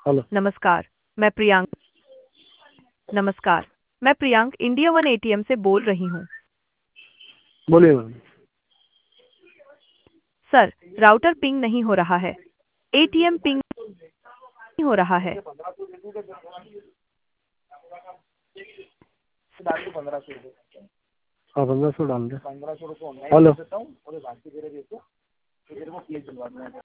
Hello. नमस्कार। मैं प्रियांक नमस्कार। मैं प्रियांक इंडिया वन एटीएम से बोल रही हूँ। बोलिए मैम। सर, राउटर पिंग नहीं हो रहा है। एटीएम पिंग नहीं हो रहा है। हाँ 1500 डाल दे। हेलो।